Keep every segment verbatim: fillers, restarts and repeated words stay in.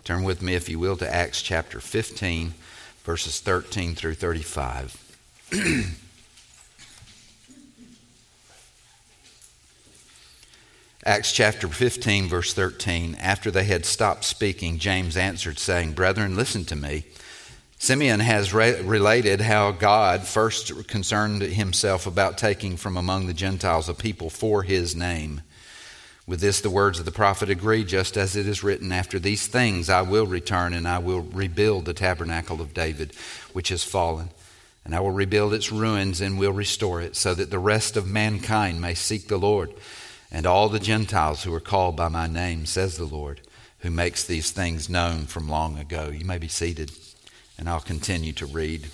Turn with me, if you will, to Acts chapter fifteen, verses thirteen through thirty-five. Acts chapter fifteen, verse thirteen. After they had stopped speaking, James answered, saying, "Brethren, listen to me. Simeon has re- related how God first concerned himself about taking from among the Gentiles a people for his name. With this the words of the prophet agree, just as it is written, after these things I will return, and I will rebuild the tabernacle of David, which has fallen. And I will rebuild its ruins and will restore it, so that the rest of mankind may seek the Lord, and all the Gentiles who are called by my name, says the Lord, who makes these things known from long ago." You may be seated, and I'll continue to read.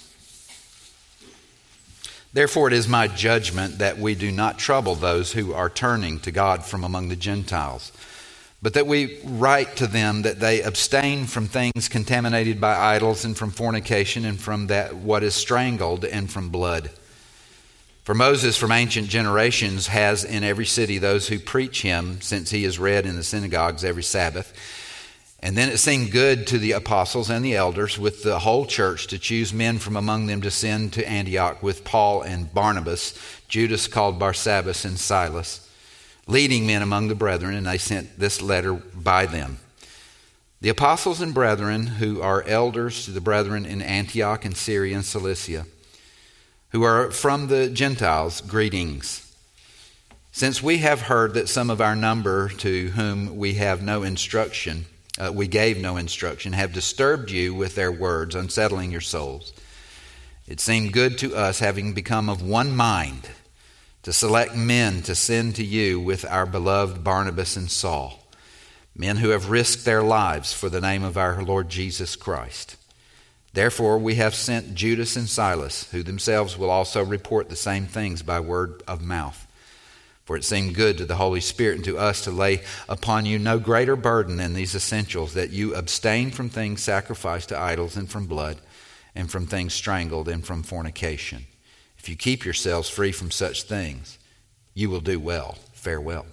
"Therefore it is my judgment that we do not trouble those who are turning to God from among the Gentiles, but that we write to them that they abstain from things contaminated by idols, and from fornication, and from that what is strangled, and from blood. For Moses from ancient generations has in every city those who preach him, since he is read in the synagogues every Sabbath. And then it seemed good to the apostles and the elders with the whole church to choose men from among them to send to Antioch with Paul and Barnabas, Judas called Barsabbas, and Silas, leading men among the brethren, and they sent this letter by them. The apostles and brethren who are elders to the brethren in Antioch and Syria and Cilicia, who are from the Gentiles, greetings. Since we have heard that some of our number, to whom we have no instruction, Uh, we gave no instruction, have disturbed you with their words, unsettling your souls. It seemed good to us, having become of one mind, to select men to send to you with our beloved Barnabas and Saul, men who have risked their lives for the name of our Lord Jesus Christ. Therefore we have sent Judas and Silas, who themselves will also report the same things by word of mouth. For it seemed good to the Holy Spirit and to us to lay upon you no greater burden than these essentials, that you abstain from things sacrificed to idols, and from blood, and from things strangled, and from fornication. If you keep yourselves free from such things, you will do well. Farewell."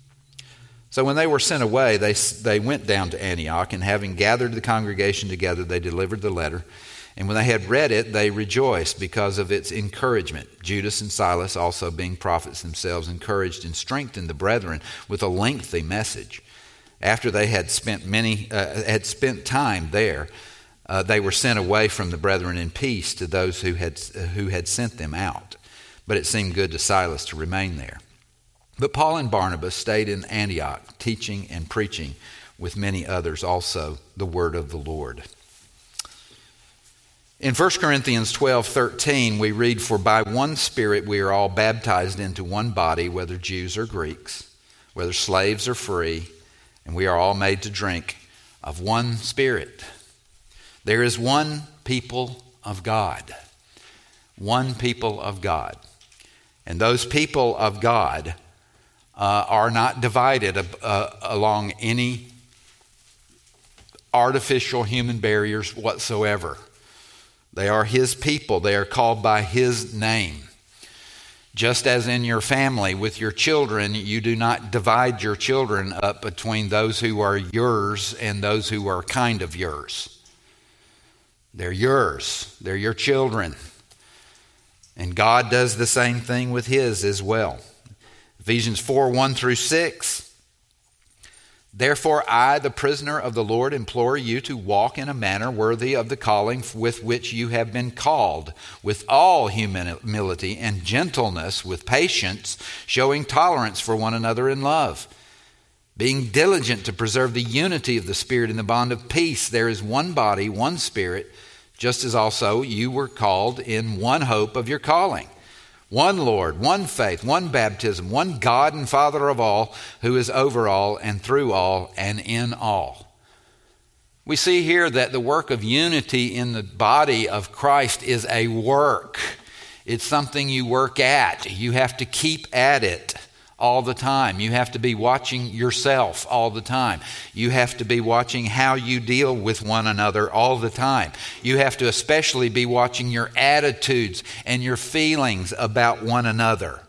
So when they were sent away, they, they went down to Antioch, and having gathered the congregation together, they delivered the letter. And when they had read it, they rejoiced because of its encouragement. Judas and Silas, also being prophets themselves, encouraged and strengthened the brethren with a lengthy message. After they had spent many uh, had spent time there, uh, they were sent away from the brethren in peace to those who had uh, who had sent them out. But it seemed good to Silas to remain there. But Paul and Barnabas stayed in Antioch, teaching and preaching with many others also the word of the Lord. In First Corinthians twelve thirteen, we read, "For by one Spirit we are all baptized into one body, whether Jews or Greeks, whether slaves or free, and we are all made to drink of one Spirit." There is one people of God. One people of God. And those people of God uh, are not divided uh, along any artificial human barriers whatsoever. They are his people. They are called by his name. Just as in your family with your children, you do not divide your children up between those who are yours and those who are kind of yours. They're yours. They're your children. And God does the same thing with his as well. Ephesians four, one through six. "Therefore I, the prisoner of the Lord, implore you to walk in a manner worthy of the calling with which you have been called, with all humility and gentleness, with patience, showing tolerance for one another in love, being diligent to preserve the unity of the Spirit in the bond of peace. There is one body, one Spirit, just as also you were called in one hope of your calling. One Lord, one faith, one baptism, one God and Father of all, who is over all and through all and in all." We see here that the work of unity in the body of Christ is a work. It's something you work at. You have to keep at it all the time. You have to be watching yourself all the time. You have to be watching how you deal with one another all the time. You have to especially be watching your attitudes and your feelings about one another,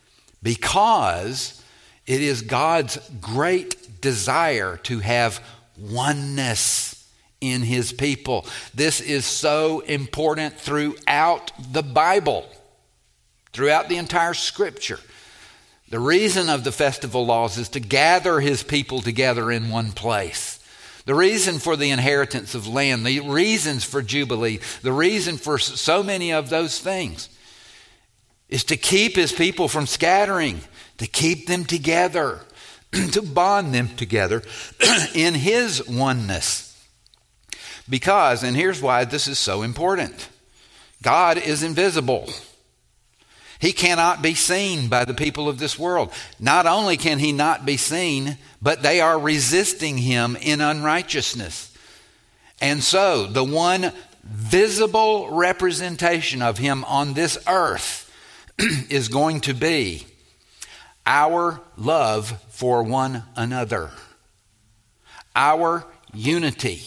because it is God's great desire to have oneness in his people. This is so important throughout the Bible, throughout the entire Scripture. The reason of the festival laws is to gather his people together in one place. The reason for the inheritance of land, the reasons for Jubilee, the reason for so many of those things is to keep his people from scattering, to keep them together, to bond them together in his oneness. Because, and here's why this is so important, God is invisible. He cannot be seen by the people of this world. Not only can he not be seen, but they are resisting him in unrighteousness. And so the one visible representation of him on this earth is going to be our love for one another, our unity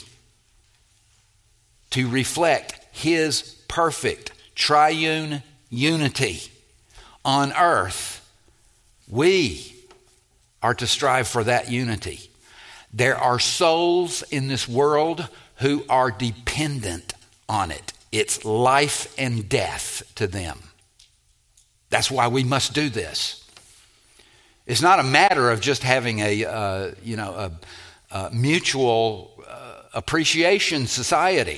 to reflect his perfect triune unity on earth. We are to strive for that unity. There are souls in this world who are dependent on it. It's life and death to them. That's why we must do this. It's not a matter of just having a uh, you know a, a mutual uh, appreciation society.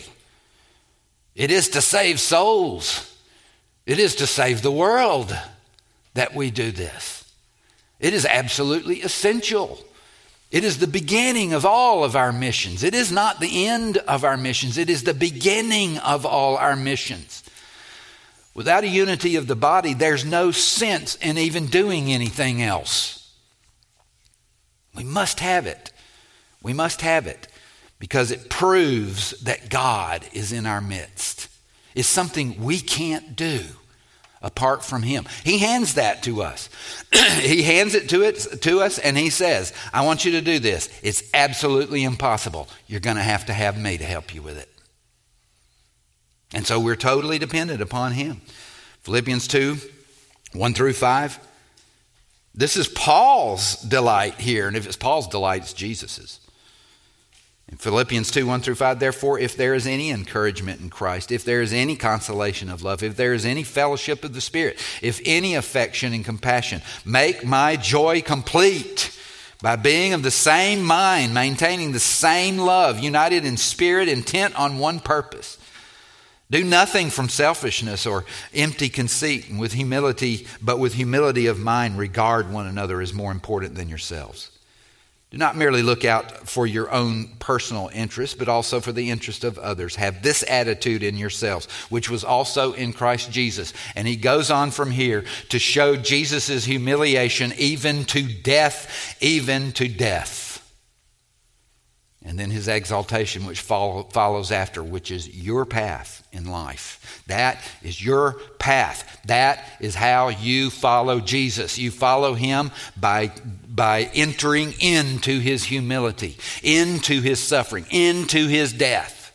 It is to save souls. It is to save the world that we do this. It is absolutely essential. It is the beginning of all of our missions. It is not the end of our missions. It is the beginning of all our missions. Without a unity of the body, there's no sense in even doing anything else. We must have it. We must have it because it proves that God is in our midst. It's something we can't do apart from him. He hands that to us. He hands it to, it to us and he says, I want you to do this. It's absolutely impossible. You're going to have to have me to help you with it. And so we're totally dependent upon him. Philippians two, one through five. This is Paul's delight here. And if it's Paul's delight, it's Jesus's. In Philippians two, one through five, therefore, if there is any encouragement in Christ, if there is any consolation of love, if there is any fellowship of the Spirit, if any affection and compassion, make my joy complete by being of the same mind, maintaining the same love, united in spirit, intent on one purpose. Do nothing from selfishness or empty conceit, and with humility, but with humility of mind, regard one another as more important than yourselves. Do not merely look out for your own personal interest, but also for the interest of others. Have this attitude in yourselves, which was also in Christ Jesus. And he goes on from here to show Jesus' humiliation even to death, even to death. And then his exaltation, which follow, follows after, which is your path in life. That is your path. That is how you follow Jesus. You follow him by, by entering into his humility, into his suffering, into his death.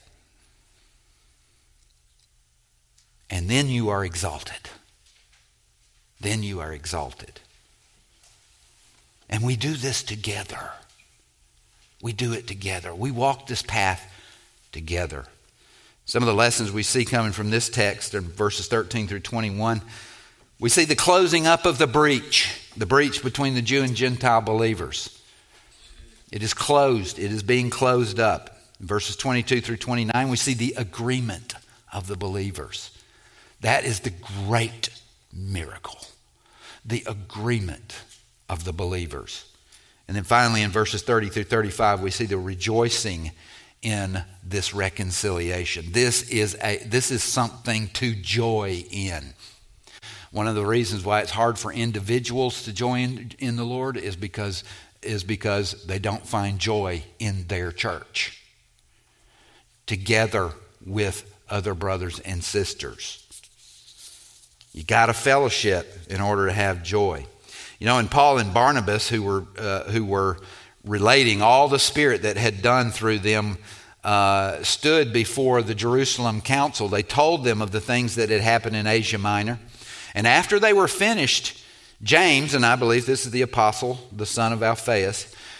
And then you are exalted. Then you are exalted. And we do this together. We do it together. We walk this path together. Some of the lessons we see coming from this text in verses thirteen through twenty-one, we see the closing up of the breach, the breach between the Jew and Gentile believers. It is closed. It is being closed up. In verses twenty-two through twenty-nine, we see the agreement of the believers. That is the great miracle. The agreement of the believers. And then finally in verses thirty through thirty-five, we see the rejoicing in this reconciliation. This is a this is something to joy in. One of the reasons why it's hard for individuals to join in the Lord is because is because they don't find joy in their church together with other brothers and sisters. You got to fellowship in order to have joy. You know, and Paul and Barnabas, who were uh, who were relating all the Spirit that had done through them, uh, stood before the Jerusalem council. They told them of the things that had happened in Asia Minor. And after they were finished, James, and I believe this is the apostle, the son of Alphaeus,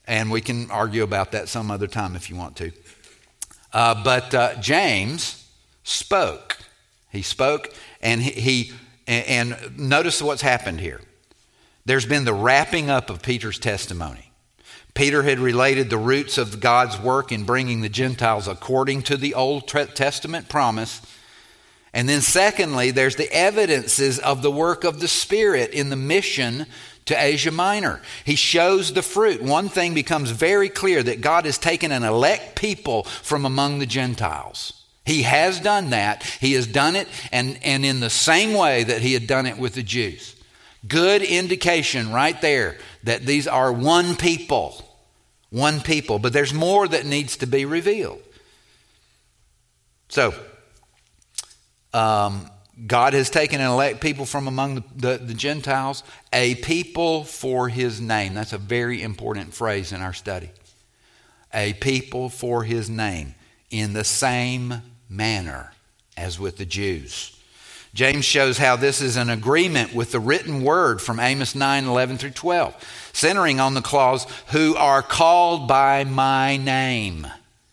And we can argue about that some other time if you want to. Uh, but uh, James spoke. He spoke, and he, he and, and notice what's happened here. There's been the wrapping up of Peter's testimony. Peter had related the roots of God's work in bringing the Gentiles according to the Old Testament promise. And then secondly, there's the evidences of the work of the Spirit in the mission to Asia Minor. He shows the fruit. One thing becomes very clear, that God has taken an elect people from among the Gentiles. He has done that. He has done it, and, and in the same way that he had done it with the Jews. Good indication right there that these are one people. One people. But there's more that needs to be revealed. So, um, God has taken and elect people from among the, the, the Gentiles, a people for his name. That's a very important phrase in our study. A people for his name, in the same manner as with the Jews. James shows how this is an agreement with the written word from Amos nine, eleven through twelve, centering on the clause, who are called by my name.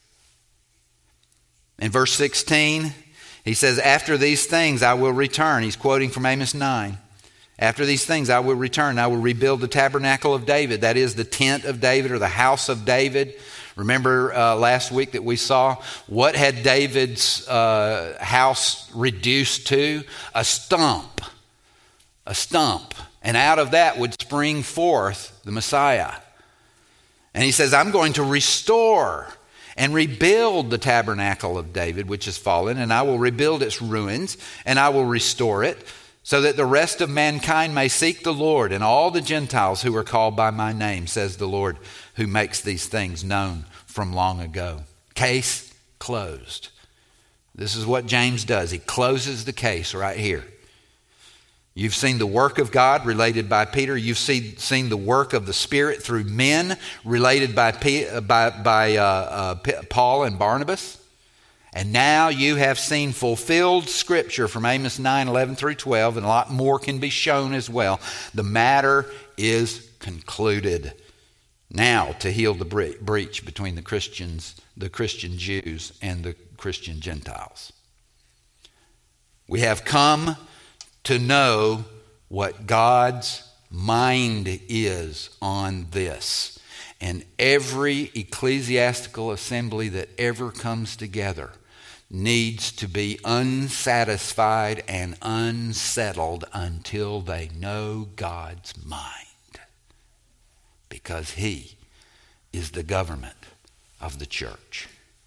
In verse sixteen, he says, after these things I will return. He's quoting from Amos nine. After these things I will return. I will rebuild the tabernacle of David. That is the tent of David, or the house of David. Remember uh, last week that we saw, what had David's uh, house reduced to? A stump. A stump. And out of that would spring forth the Messiah. And he says, I'm going to restore and rebuild the tabernacle of David, which has fallen, and I will rebuild its ruins, and I will restore it, so that the rest of mankind may seek the Lord, and all the Gentiles who are called by my name, says the Lord, who makes these things known from long ago. Case closed. This is what James does. He closes the case right here. You've seen the work of God related by Peter. You've seen, seen the work of the Spirit through men related by, P, by, by uh, uh, Paul and Barnabas. And now you have seen fulfilled Scripture from Amos nine, eleven through twelve, and a lot more can be shown as well. The matter is concluded. Now to heal the bre- breach between the Christians, the Christian Jews, and the Christian Gentiles. We have come to know what God's mind is on this. And every ecclesiastical assembly that ever comes together needs to be unsatisfied and unsettled until they know God's mind. Because he is the government of the church.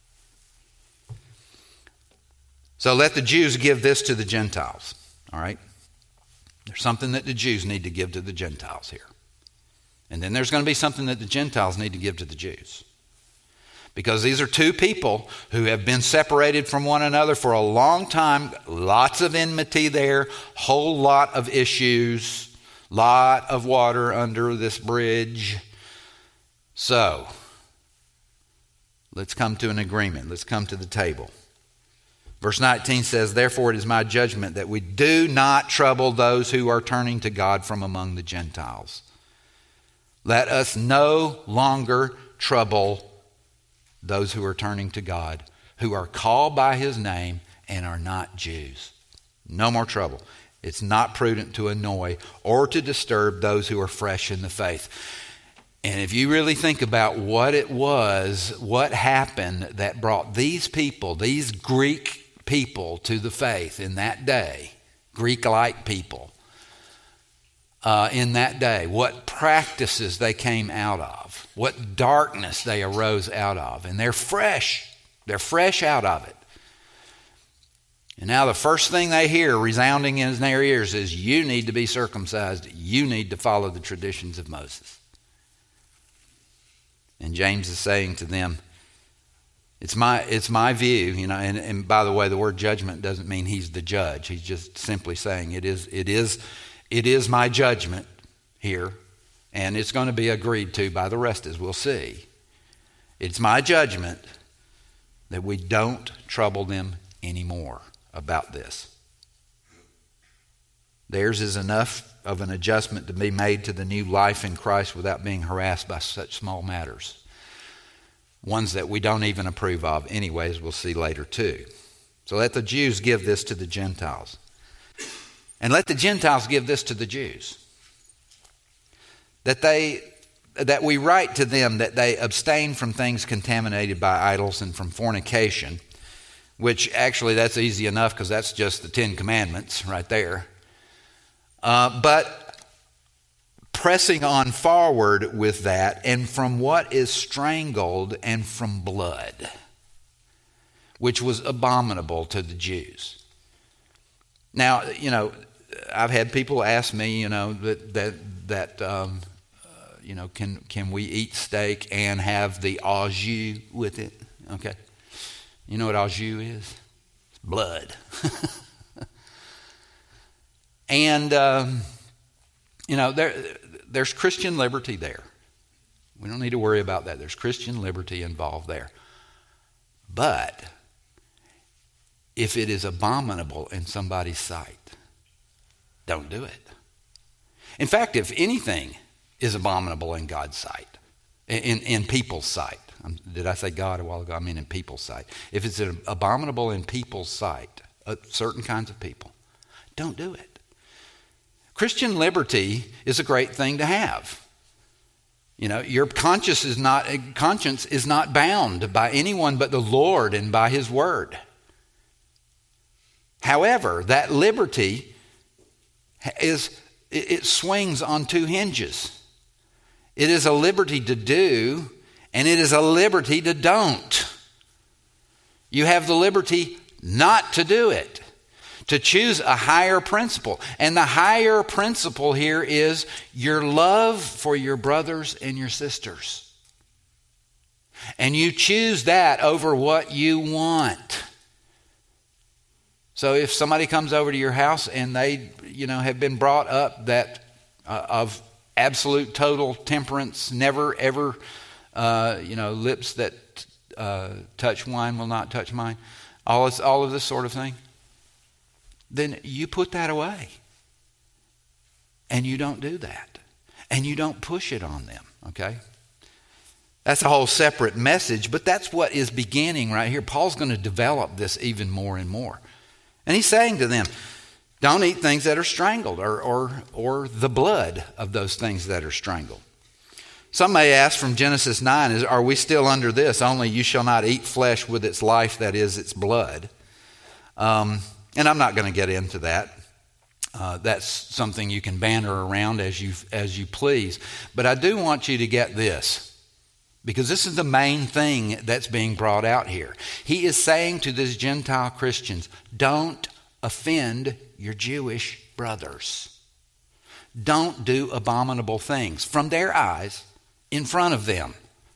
So let the Jews give this to the Gentiles. All right? There's something that the Jews need to give to the Gentiles here. And then there's going to be something that the Gentiles need to give to the Jews. Because these are two people who have been separated from one another for a long time. Lots of enmity there. Whole lot of issues. Lot of water under this bridge. So, let's come to an agreement. Let's come to the table. Verse nineteen says, therefore it is my judgment that we do not trouble those who are turning to God from among the Gentiles. Let us no longer trouble those who are turning to God, who are called by his name and are not Jews. No more trouble. It's not prudent to annoy or to disturb those who are fresh in the faith. And if you really think about what it was, what happened that brought these people, these Greek people to the faith in that day, Greek-like people uh, in that day, what practices they came out of, what darkness they arose out of, and they're fresh. They're fresh out of it. And now the first thing they hear resounding in their ears is, you need to be circumcised. You need to follow the traditions of Moses. And James is saying to them, it's my it's my view, you know, and, and by the way, the word judgment doesn't mean he's the judge. He's just simply saying it is it is it is my judgment here, and it's going to be agreed to by the rest, as we'll see. It's my judgment that we don't trouble them anymore about this. Theirs is enough of an adjustment to be made to the new life in Christ without being harassed by such small matters. Ones that we don't even approve of anyways, we'll see later too. So let the Jews give this to the Gentiles. And let the Gentiles give this to the Jews. That they that we write to them that they abstain from things contaminated by idols and from fornication, which actually that's easy enough because that's just the Ten Commandments right there. Uh, but pressing on forward with that, and from what is strangled and from blood, which was abominable to the Jews. Now, you know, I've had people ask me, you know, that that that um, uh, you know, can can we eat steak and have the au jus with it? Okay, you know what au jus is? It's blood. And um, you know, there there's Christian liberty there. We don't need to worry about that. There's Christian liberty involved there. But if it is abominable in somebody's sight, don't do it. In fact, if anything is abominable in God's sight, in, in people's sight, um, did I say God a while ago? I mean in people's sight. If it's abominable in people's sight, uh, certain kinds of people, don't do it. Christian liberty is a great thing to have. You know, your conscience is not conscience is not bound by anyone but the Lord and by His Word. However, that liberty is it swings on two hinges. It is a liberty to do, and it is a liberty to don't. You have the liberty not to do it, to choose a higher principle. And the higher principle here is your love for your brothers and your sisters. And you choose that over what you want. So if somebody comes over to your house and they, you know, have been brought up that uh, of absolute total temperance, never ever, uh, you know, lips that uh, touch wine will not touch mine, all this, all of this sort of thing, then you put that away. And you don't do that. And you don't push it on them, okay? That's a whole separate message, but that's what is beginning right here. Paul's going to develop this even more and more. And he's saying to them, don't eat things that are strangled or, or, or the blood of those things that are strangled. Some may ask from Genesis nine, is, are we still under this? Only you shall not eat flesh with its life, that is its blood. Um, and I'm not going to get into that. Uh, that's something you can banter around as you as you please. But I do want you to get this, because this is the main thing that's being brought out here. He is saying to these Gentile Christians, don't offend your Jewish brothers. Don't do abominable things from their eyes in front of them.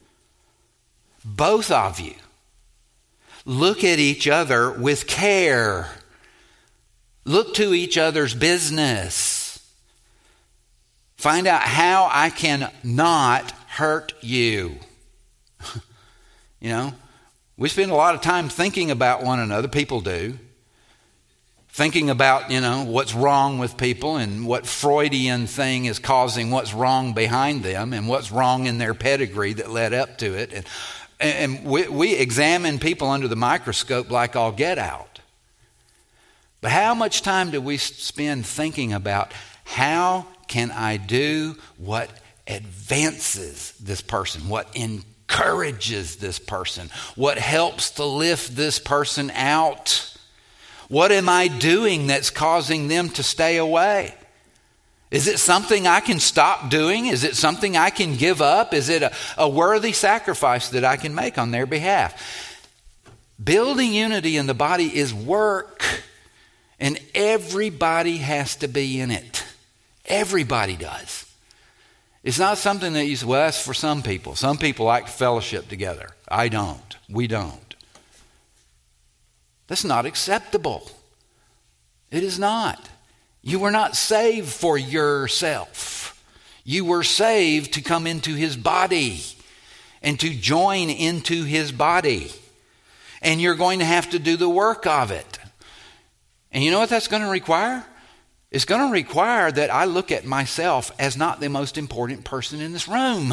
Both of you look at each other with care. Look to each other's business. Find out how I can not hurt you. You know, we spend a lot of time thinking about one another. People do. Thinking about, you know, what's wrong with people and what Freudian thing is causing what's wrong behind them and what's wrong in their pedigree that led up to it. And, and we, we examine people under the microscope like all get out. But how much time do we spend thinking about how can I do what advances this person, what encourages this person, what helps to lift this person out? What am I doing that's causing them to stay away? Is it something I can stop doing? Is it something I can give up? Is it a, a worthy sacrifice that I can make on their behalf? Building unity in the body is work. And everybody has to be in it. Everybody does. It's not something that you say, well, that's for some people. Some people like fellowship together. I don't. We don't. That's not acceptable. It is not. You were not saved for yourself. You were saved to come into His body and to join into His body. And you're going to have to do the work of it. And you know what that's going to require? It's going to require that I look at myself as not the most important person in this room.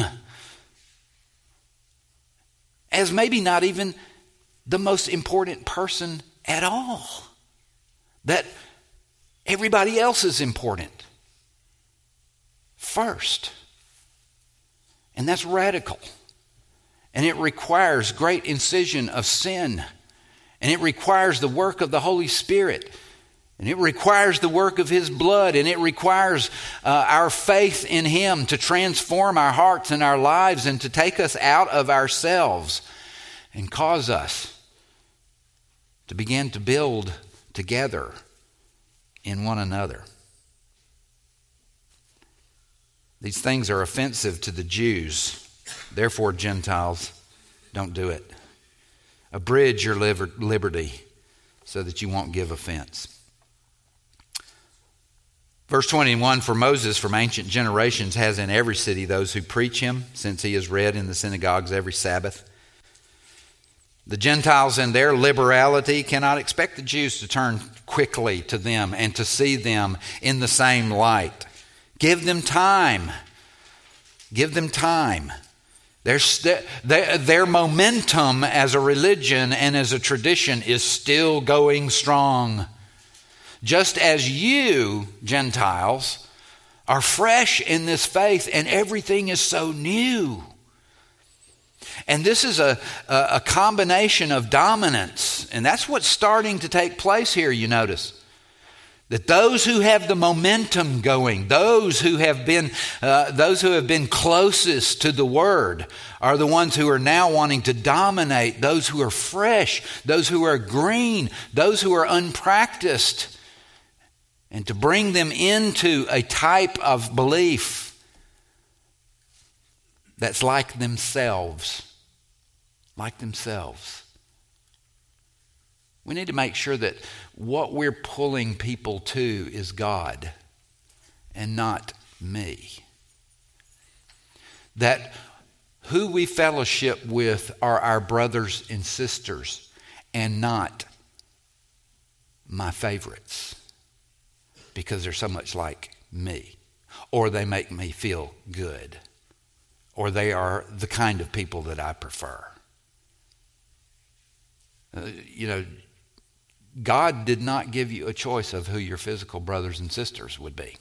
As maybe not even the most important person at all. That everybody else is important first. And that's radical. And it requires great incision of sin. And it requires the work of the Holy Spirit. And it requires the work of His blood. And it requires uh, our faith in Him to transform our hearts and our lives and to take us out of ourselves and cause us to begin to build together in one another. These things are offensive to the Jews. Therefore, Gentiles, don't do it. Abridge your liberty so that you won't give offense. Verse twenty-one, for Moses from ancient generations has in every city those who preach him, since he is read in the synagogues every Sabbath. The Gentiles in their liberality cannot expect the Jews to turn quickly to them and to see them in the same light. Give them time. Give them time. Their, st- their, their momentum as a religion and as a tradition is still going strong. Just as you, Gentiles, are fresh in this faith and everything is so new. And this is a, a, a combination of dominance. And that's what's starting to take place here, you notice. That those who have the momentum going, those who have been uh, those who have been closest to the Word are the ones who are now wanting to dominate those who are fresh, those who are green, those who are unpracticed, and to bring them into a type of belief that's like themselves, like themselves. We need to make sure that what we're pulling people to is God and not me. That who we fellowship with are our brothers and sisters and not my favorites because they're so much like me, or they make me feel good, or they are the kind of people that I prefer. Uh, you know, God did not give you a choice of who your physical brothers and sisters would be.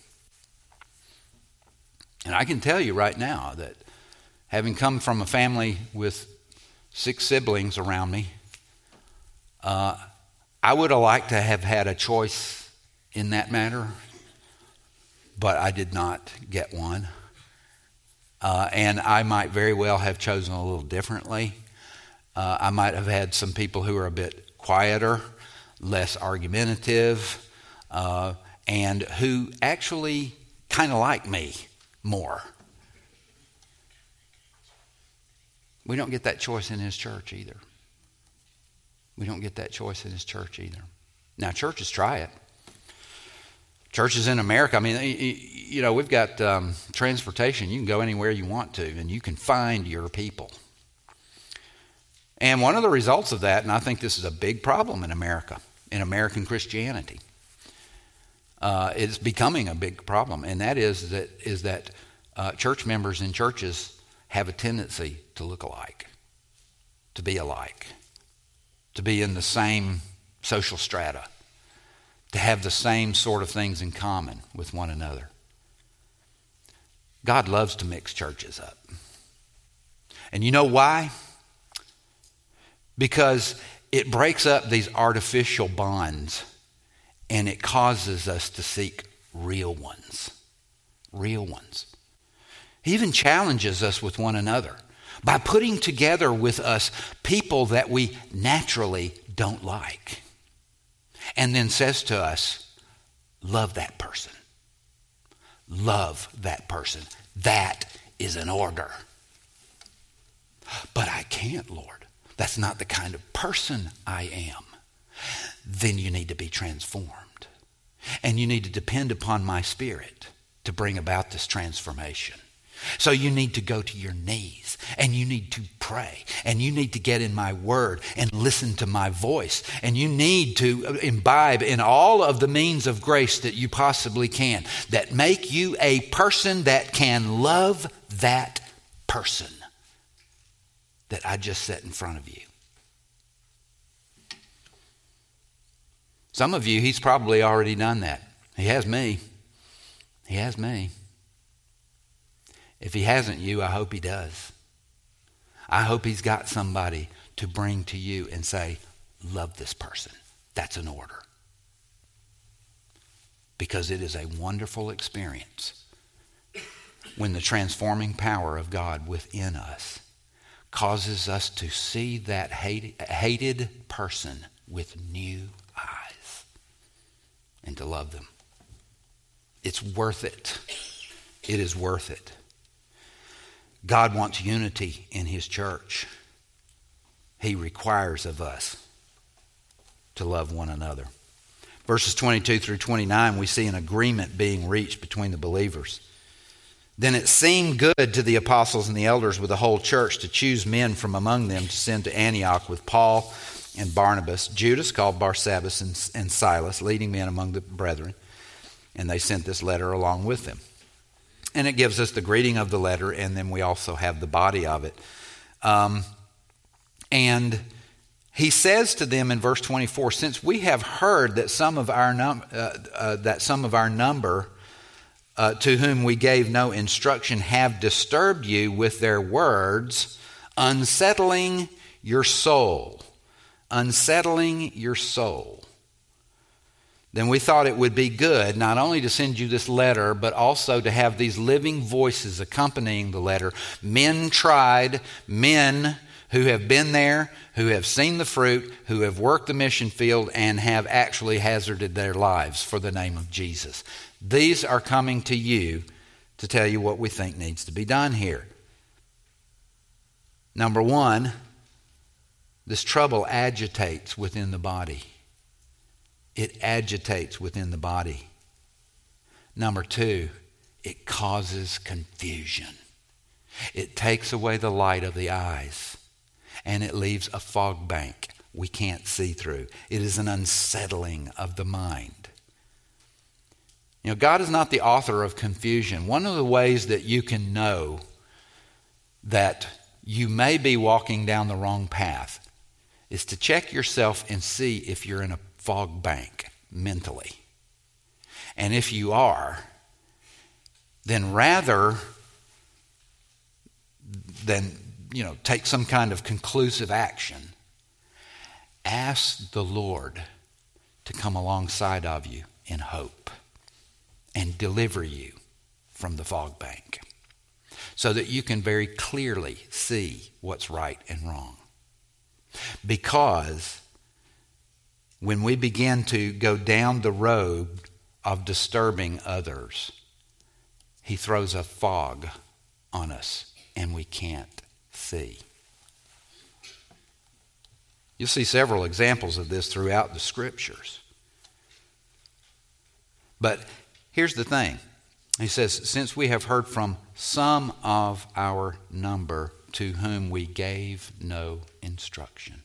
And I can tell you right now that having come from a family with six siblings around me, uh, I would have liked to have had a choice in that matter, but I did not get one. Uh, and I might very well have chosen a little differently. Uh, I might have had some people who are a bit quieter, less argumentative, uh, and who actually kind of like me more. We don't get that choice in His church either. We don't get that choice in His church either. Now, churches try it. Churches in America, I mean, you know, we've got um, transportation. You can go anywhere you want to, and you can find your people. And one of the results of that, and I think this is a big problem in America, in American Christianity, uh, it's becoming a big problem, and that is that is that uh, church members in churches have a tendency to look alike, to be alike, to be in the same social strata, to have the same sort of things in common with one another. God loves to mix churches up. And you know why? Because it breaks up these artificial bonds and it causes us to seek real ones. Real ones. He even challenges us with one another by putting together with us people that we naturally don't like. And then says to us, love that person. Love that person. That is an order. But I can't, Lord. That's not the kind of person I am. Then you need to be transformed. And you need to depend upon my Spirit to bring about this transformation. So you need to go to your knees and you need to pray and you need to get in my word and listen to my voice. And you need to imbibe in all of the means of grace that you possibly can that make you a person that can love that person that I just set in front of you. Some of you, he's probably already done that. He has me. He has me. If he hasn't you, I hope he does. I hope he's got somebody to bring to you and say, love this person. That's an order. Because it is a wonderful experience when the transforming power of God within us causes us to see that hated, hated person with new eyes and to love them. It's worth it. It is worth it. God wants unity in his church. He requires of us to love one another. Verses twenty-two through twenty-nine, we see an agreement being reached between the believers. Then it seemed good to the apostles and the elders with the whole church to choose men from among them to send to Antioch with Paul and Barnabas, Judas called Barsabbas, and, and Silas, leading men among the brethren. And they sent this letter along with them. And it gives us the greeting of the letter, and then we also have the body of it. Um, and he says to them in verse twenty-four, since we have heard that some of our num- uh, uh, that some of our number uh, to whom we gave no instruction have disturbed you with their words, unsettling your soul, unsettling your soul. Then we thought it would be good not only to send you this letter, but also to have these living voices accompanying the letter. Men tried, men who have been there, who have seen the fruit, who have worked the mission field, and have actually hazarded their lives for the name of Jesus. These are coming to you to tell you what we think needs to be done here. Number one, this trouble agitates within the body. It agitates within the body. Number two, it causes confusion. It takes away the light of the eyes, and it leaves a fog bank we can't see through. It is an unsettling of the mind. You know, God is not the author of confusion. One of the ways that you can know that you may be walking down the wrong path is to check yourself and see if you're in a fog bank mentally. And if you are, then rather than, you know, take some kind of conclusive action, ask the Lord to come alongside of you in hope and deliver you from the fog bank so that you can very clearly see what's right and wrong. Because when we begin to go down the road of disturbing others, he throws a fog on us and we can't see. You'll see several examples of this throughout the scriptures. But here's the thing. He says, since we have heard from some of our number to whom we gave no instruction.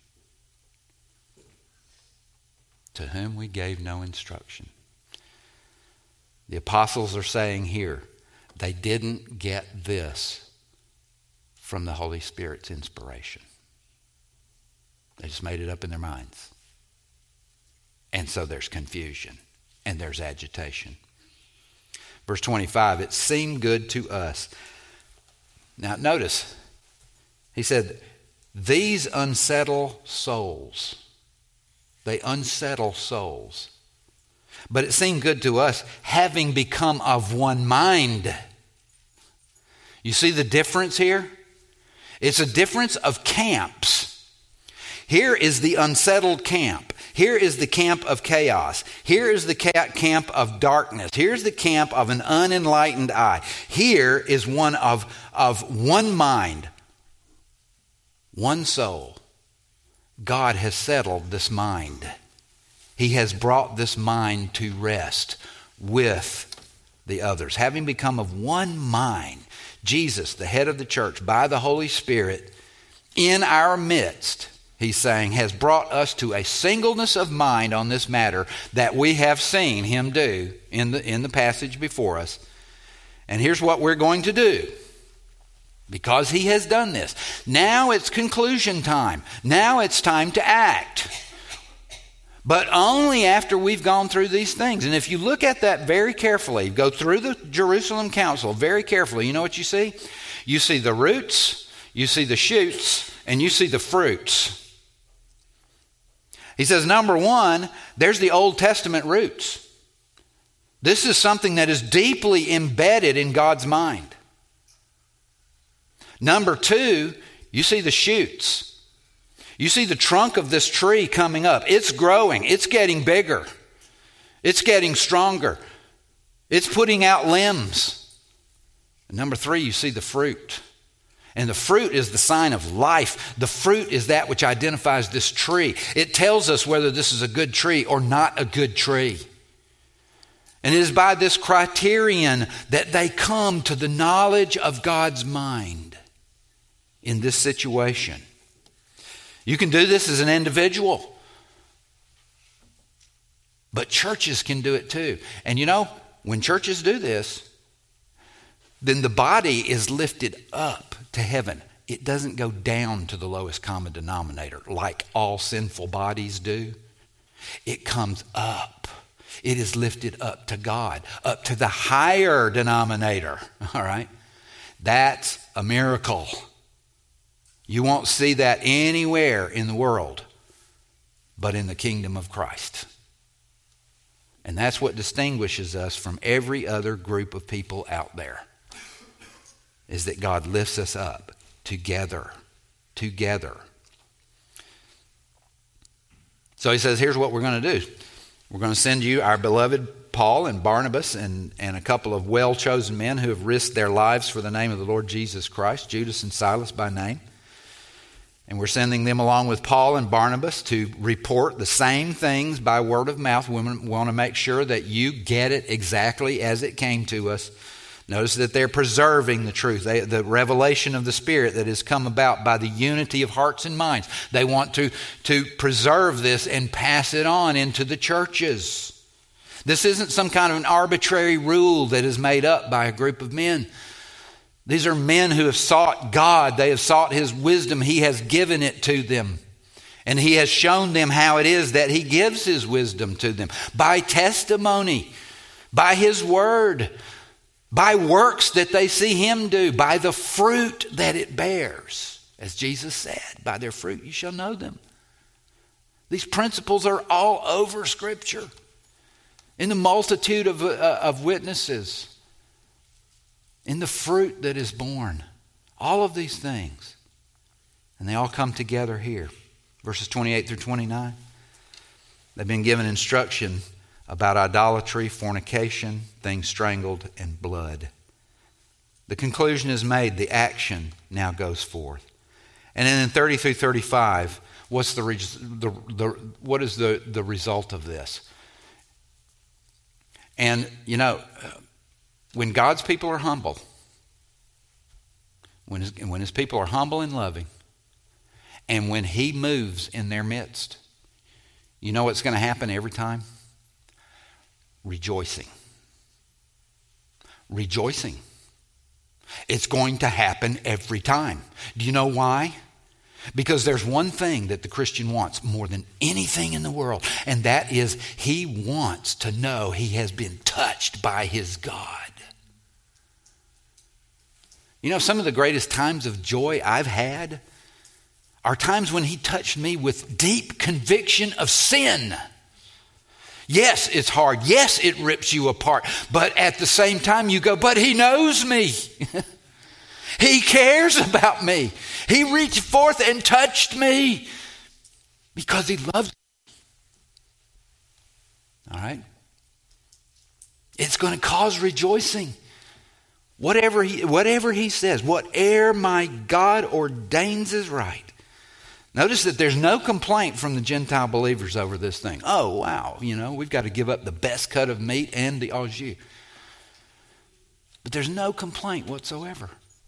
To whom we gave no instruction. The apostles are saying here, they didn't get this from the Holy Spirit's inspiration. They just made it up in their minds. And so there's confusion and there's agitation. Verse twenty-five, it seemed good to us. Now notice, he said, these unsettle souls. They unsettle souls. But it seemed good to us, having become of one mind. You see the difference here? It's a difference of camps. Here is the unsettled camp. Here is the camp of chaos. Here is the camp of darkness. Here's the camp of an unenlightened eye. Here is one of, of one mind, one soul. God has settled this mind. He has brought this mind to rest with the others. Having become of one mind, Jesus, the head of the church, by the Holy Spirit, in our midst, he's saying, has brought us to a singleness of mind on this matter that we have seen him do in the, in the passage before us. And here's what we're going to do. Because he has done this. Now it's conclusion time. Now it's time to act. But only after we've gone through these things. And if you look at that very carefully, go through the Jerusalem Council very carefully, you know what you see? You see the roots, you see the shoots, and you see the fruits. He says, number one, there's the Old Testament roots. This is something that is deeply embedded in God's mind. Number two, you see the shoots. You see the trunk of this tree coming up. It's growing. It's getting bigger. It's getting stronger. It's putting out limbs. And number three, you see the fruit. And the fruit is the sign of life. The fruit is that which identifies this tree. It tells us whether this is a good tree or not a good tree. And it is by this criterion that they come to the knowledge of God's mind in this situation. You can do this as an individual, but churches can do it too. And you know, when churches do this, then the body is lifted up to heaven. It doesn't go down to the lowest common denominator like all sinful bodies do. It comes up. It is lifted up to God, up to the higher denominator. All right? That's a miracle. You won't see that anywhere in the world but in the kingdom of Christ. And that's what distinguishes us from every other group of people out there, is that God lifts us up together, together. So he says, here's what we're going to do. We're going to send you our beloved Paul and Barnabas and, and a couple of well-chosen men who have risked their lives for the name of the Lord Jesus Christ, Judas and Silas by name. And we're sending them along with Paul and Barnabas to report the same things by word of mouth. We want to make sure that you get it exactly as it came to us. Notice that they're preserving the truth, they, the revelation of the Spirit that has come about by the unity of hearts and minds. They want to, to preserve this and pass it on into the churches. This isn't some kind of an arbitrary rule that is made up by a group of men. These are men who have sought God. They have sought His wisdom. He has given it to them. And He has shown them how it is that He gives His wisdom to them. By testimony, by His word, by works that they see Him do, by the fruit that it bears. As Jesus said, by their fruit you shall know them. These principles are all over Scripture. In the multitude of, uh, of witnesses. In the fruit that is born. All of these things. And they all come together here. Verses twenty-eight through twenty-nine. They've been given instruction about idolatry, fornication, things strangled, and blood. The conclusion is made. The action now goes forth. And then in thirty through thirty-five, what's the, the, the what is the, the result of this? And, you know, when God's people are humble, when his, when his people are humble and loving, and when He moves in their midst, you know what's going to happen every time? Rejoicing. Rejoicing. It's going to happen every time. Do you know why? Because there's one thing that the Christian wants more than anything in the world, and that is he wants to know he has been touched by his God. You know, some of the greatest times of joy I've had are times when He touched me with deep conviction of sin. Yes, it's hard. Yes, it rips you apart. But at the same time you go, but He knows me. He cares about me. He reached forth and touched me because He loves me. All right? It's going to cause rejoicing. Whatever he, whatever he says, whatever my God ordains is right. Notice that there's no complaint from the Gentile believers over this thing. Oh, wow, you know, we've got to give up the best cut of meat and the au jus. But there's no complaint whatsoever.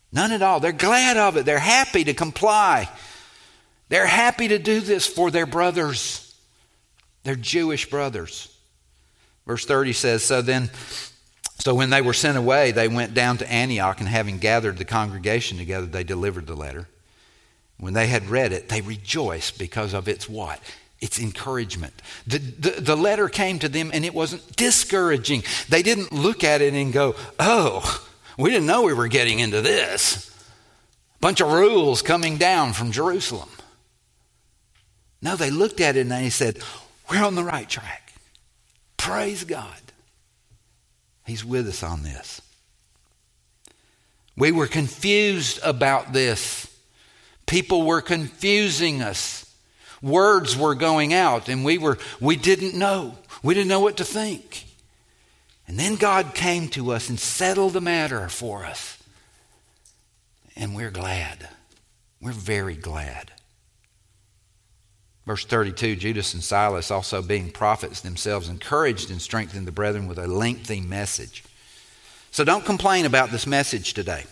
None at all. They're glad of it. They're happy to comply. They're happy to do this for their brothers, their Jewish brothers. Verse thirty says, So then, so when they were sent away, they went down to Antioch, and having gathered the congregation together, they delivered the letter. When they had read it, they rejoiced because of its what? Its encouragement. The, the, the letter came to them and it wasn't discouraging. They didn't look at it and go, oh, we didn't know we were getting into this. Bunch of rules coming down from Jerusalem. No, they looked at it and they said, we're on the right track. Praise God. He's with us on this. We were confused about this. People were confusing us. Words were going out and we were we didn't know. We didn't know what to think. And then God came to us and settled the matter for us. And we're glad. We're very glad. Verse thirty-two, Judas and Silas, also being prophets themselves, encouraged and strengthened the brethren with a lengthy message. So don't complain about this message today.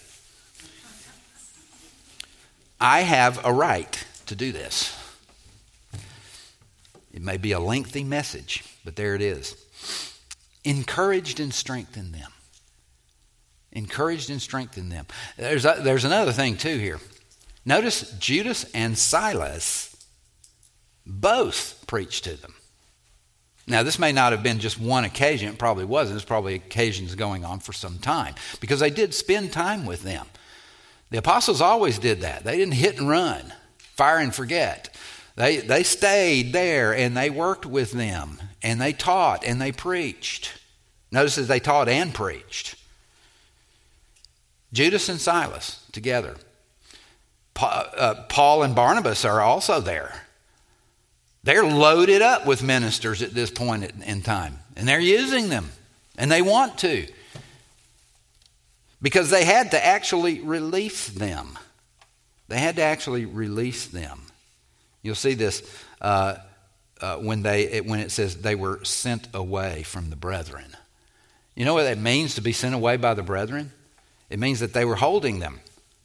I have a right to do this. It may be a lengthy message, but there it is. Encouraged and strengthened them. Encouraged and strengthened them. There's a, there's another thing too here. Notice Judas and Silas both preached to them. Now, this may not have been just one occasion. It probably wasn't. There's probably occasions going on for some time because they did spend time with them. The apostles always did that. They didn't hit and run, fire and forget. They, they stayed there and they worked with them and they taught and they preached. Notice that they taught and preached. Judas and Silas together. Paul and Barnabas are also there. They're loaded up with ministers at this point in time. And they're using them. And they want to. Because they had to actually release them. They had to actually release them. You'll see this uh, uh, when they it, when it says they were sent away from the brethren. You know what that means to be sent away by the brethren? It means that they were holding them.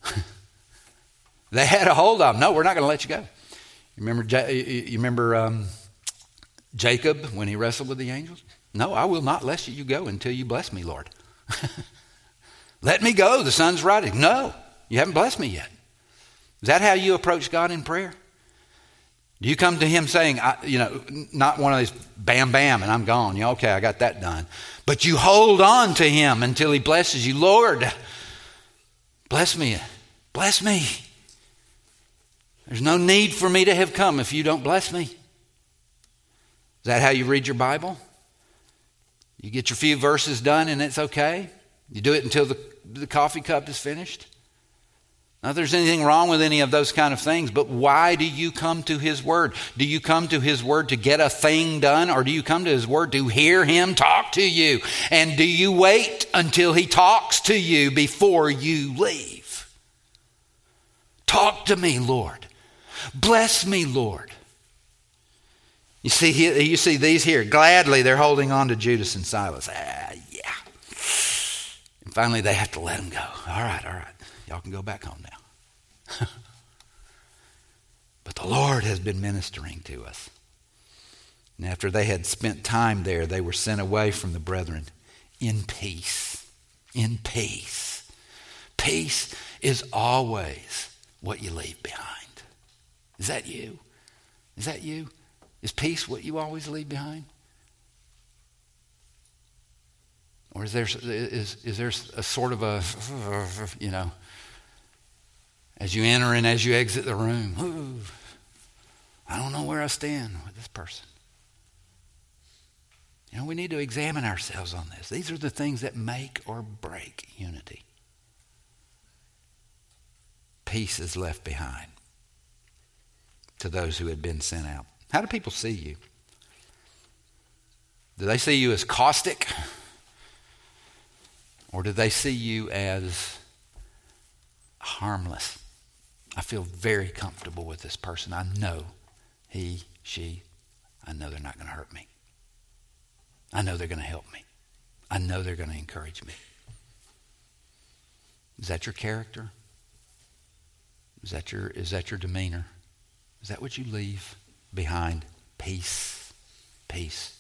They had a hold of them. No, we're not going to let you go. You remember, you remember um, Jacob when he wrestled with the angels? No, I will not let you go until you bless me, Lord. Let me go. The sun's rising. No, you haven't blessed me yet. Is that how you approach God in prayer? Do you come to him saying, I, you know, not one of these bam, bam, and I'm gone. You know, okay, I got that done. But you hold on to him until he blesses you. Lord, bless me. Bless me. There's no need for me to have come if you don't bless me. Is that how you read your Bible? You get your few verses done and it's okay? You do it until the, the coffee cup is finished? Not that there's anything wrong with any of those kind of things, but why do you come to his word? Do you come to his word to get a thing done, or do you come to his word to hear him talk to you? And do you wait until he talks to you before you leave? Talk to me, Lord. Bless me, Lord. You see, you see these here. Gladly, they're holding on to Judas and Silas. Ah, yeah. And finally, they have to let them go. All right, all right. Y'all can go back home now. But the Lord has been ministering to us. And after they had spent time there, they were sent away from the brethren in peace. In peace. Peace is always what you leave behind. Is that you? Is that you? Is peace what you always leave behind? Or is there is is there a sort of a, you know, as you enter and as you exit the room, ooh, I don't know where I stand with this person. You know, we need to examine ourselves on this. These are the things that make or break unity. Peace is left behind to those who had been sent out. How do people see you? Do they see you as caustic? Or do they see you as harmless? I feel very comfortable with this person. I know he, she, I know they're not going to hurt me. I know they're going to help me. I know they're going to encourage me. Is that your character? Is that your, is that your demeanor? Is that what you leave behind? Peace. Peace.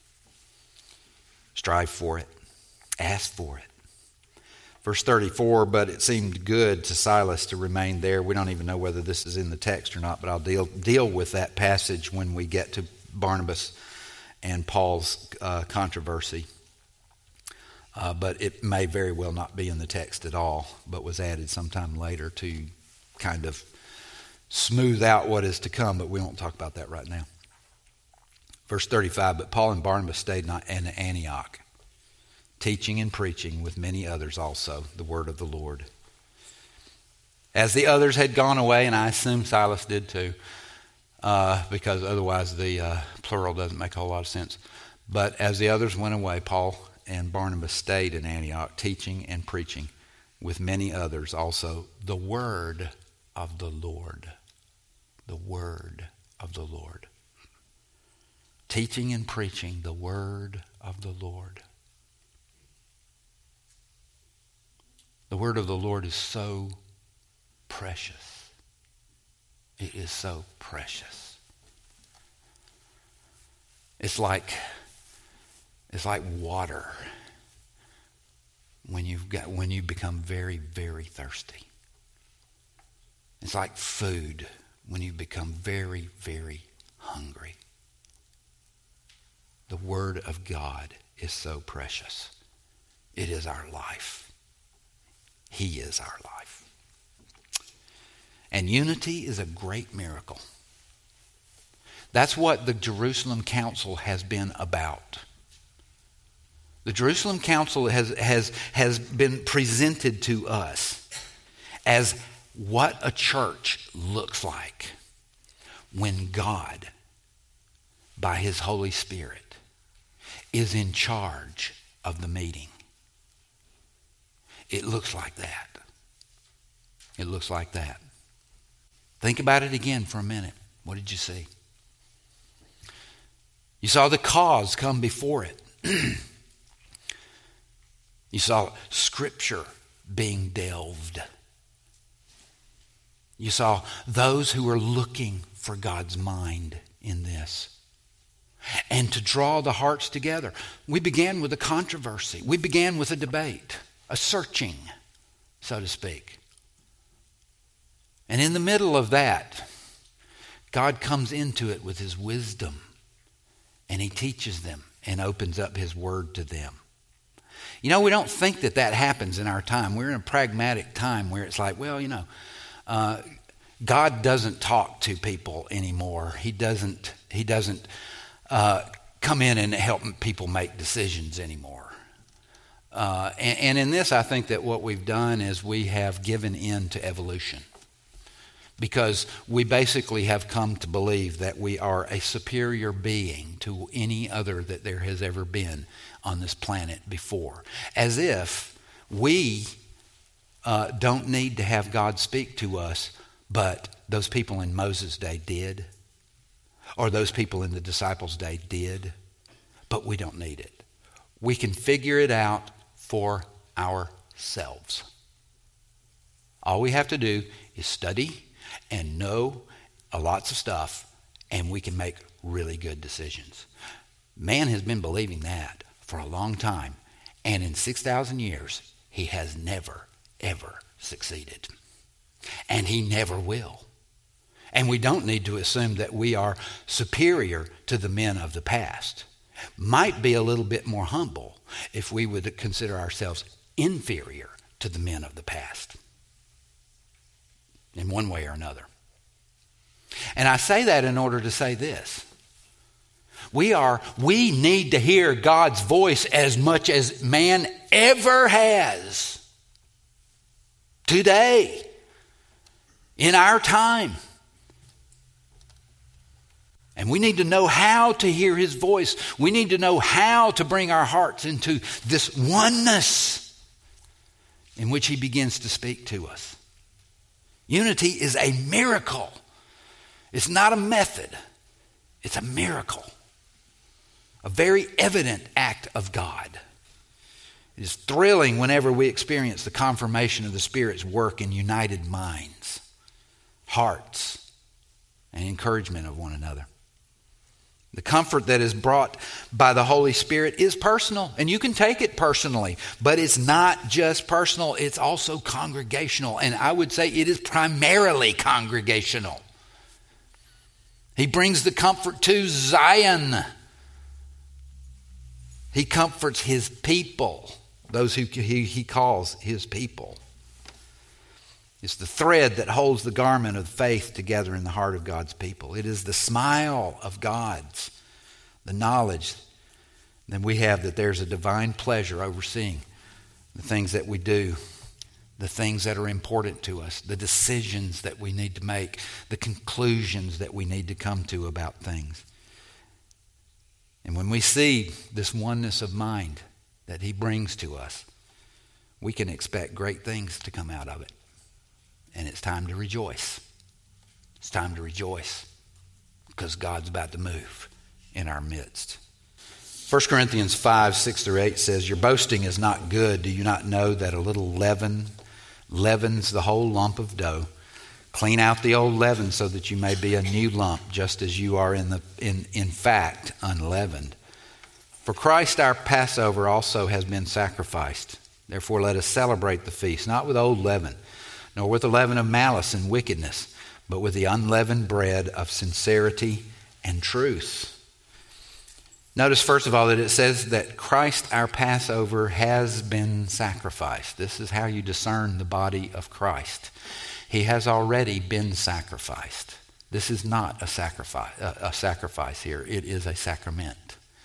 Strive for it. Ask for it. Verse thirty-four, but it seemed good to Silas to remain there. We don't even know whether this is in the text or not, but I'll deal, deal with that passage when we get to Barnabas and Paul's uh, controversy. Uh, but it may very well not be in the text at all, but was added sometime later to kind of smooth out what is to come, but we won't talk about that right now. Verse thirty-five, but Paul and Barnabas stayed not in Antioch, teaching and preaching with many others also the word of the Lord. As the others had gone away, and I assume Silas did too, uh, because otherwise the uh, plural doesn't make a whole lot of sense. But as the others went away, Paul and Barnabas stayed in Antioch, teaching and preaching with many others also the word of the Lord. The word of the Lord. Teaching and preaching the word of the Lord. The word of the Lord is so precious. It is so precious. It's like it's like water when you've got when you become very, very thirsty. It's like food when you become very, very hungry. The word of God is so precious. It is our life. He is our life. And unity is a great miracle. That's what the Jerusalem Council has been about. The Jerusalem Council has, has, has been presented to us as what a church looks like when God, by His Holy Spirit, is in charge of the meeting. It looks like that. It looks like that. Think about it again for a minute. What did you see? You saw the cause come before it. You saw Scripture being delved. You saw those who were looking for God's mind in this. And to draw the hearts together. We began with a controversy. We began with a debate. A searching, so to speak. And in the middle of that, God comes into it with His wisdom. And He teaches them and opens up His word to them. You know, we don't think that that happens in our time. We're in a pragmatic time where it's like, well, you know, uh, God doesn't talk to people anymore. He doesn't, he doesn't uh, come in and help people make decisions anymore. Uh, and, and in this, I think that what we've done is we have given in to evolution. Because we basically have come to believe that we are a superior being to any other that there has ever been on this planet before. As if we uh, don't need to have God speak to us, but those people in Moses' day did. Or those people in the disciples' day did. But we don't need it. We can figure it out for ourselves. All we have to do is study and know a lots of stuff, and we can make really good decisions. Man has been believing that for a long time, and in six thousand years, he has never, ever succeeded. And he never will. And we don't need to assume that we are superior to the men of the past. Might be a little bit more humble if we would consider ourselves inferior to the men of the past. In one way or another. And I say that in order to say this. We are, we need to hear God's voice as much as man ever has. Today. In our time. And we need to know how to hear His voice. We need to know how to bring our hearts into this oneness in which He begins to speak to us. Unity is a miracle. It's not a method. It's a miracle. A very evident act of God. It is thrilling whenever we experience the confirmation of the Spirit's work in united minds. hearts and encouragement of one another. The comfort that is brought by the Holy Spirit is personal, and you can take it personally, but it's not just personal, it's also congregational, and I would say it is primarily congregational. He brings the comfort to Zion. He comforts his people, those who he, he calls his people. It's the thread that holds the garment of faith together in the heart of God's people. It is the smile of God's, the knowledge that we have that there's a divine pleasure overseeing the things that we do, the things that are important to us, the decisions that we need to make, the conclusions that we need to come to about things. And when we see this oneness of mind that he brings to us, we can expect great things to come out of it. And it's time to rejoice. It's time to rejoice because God's about to move in our midst. First Corinthians five, six through eight says, your boasting is not good. Do you not know that a little leaven leavens the whole lump of dough? Clean out the old leaven so that you may be a new lump, just as you are in the in, in fact unleavened. For Christ our Passover also has been sacrificed. Therefore let us celebrate the feast, not with old leaven, nor with the leaven of malice and wickedness, but with the unleavened bread of sincerity and truth. Notice, first of all, that it says that Christ, our Passover, has been sacrificed. This is how you discern the body of Christ. He has already been sacrificed. This is not a sacrifice, a, a sacrifice here. It is a sacrament.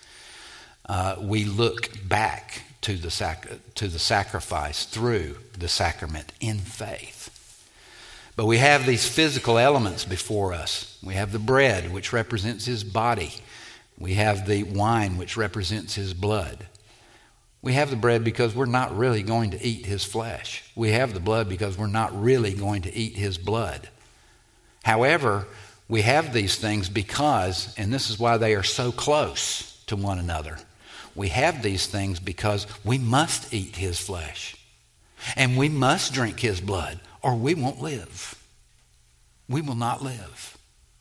Uh, we look back to the sac- to the sacrifice through the sacrament in faith. But we have these physical elements before us. We have the bread, which represents his body. We have the wine, which represents his blood. We have the bread because we're not really going to eat his flesh. We have the blood because we're not really going to eat his blood. However, we have these things because, and this is why they are so close to one another, we have these things because we must eat his flesh. And we must drink his blood, or we won't live. We will not live.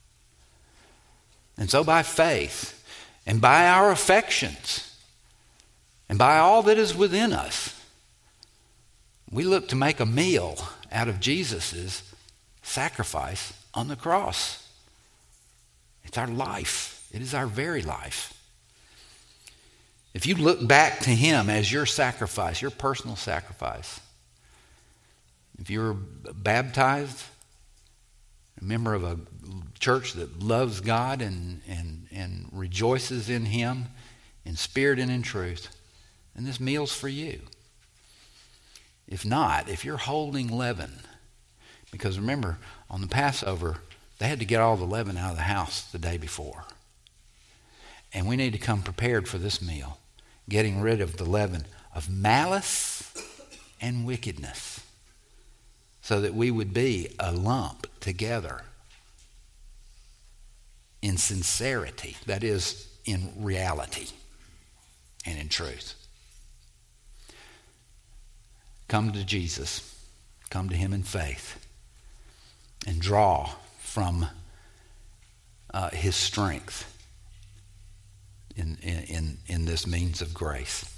And so by faith, and by our affections, and by all that is within us, we look to make a meal out of Jesus' sacrifice on the cross. It's our life. It is our very life. If you look back to him as your sacrifice, your personal sacrifice, if you're baptized, a member of a church that loves God and, and, and rejoices in him in spirit and in truth, then this meal's for you. If not, if you're holding leaven, because remember, on the Passover, they had to get all the leaven out of the house the day before. And we need to come prepared for this meal, getting rid of the leaven of malice and wickedness, so that we would be a lump together in sincerity, that is, in reality and in truth. Come to Jesus, come to him in faith, and draw from uh, his strength in, in, in this means of grace.